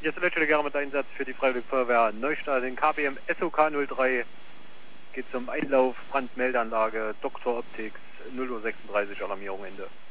Hier ist der Lötscheleger mit Einsatz für die Freiwillige Feuerwehr Neustadt in KBM SOK 03. Geht zum Einlauf, Brandmeldeanlage, Dr. Optics, 0:36 Uhr Alarmierung Ende.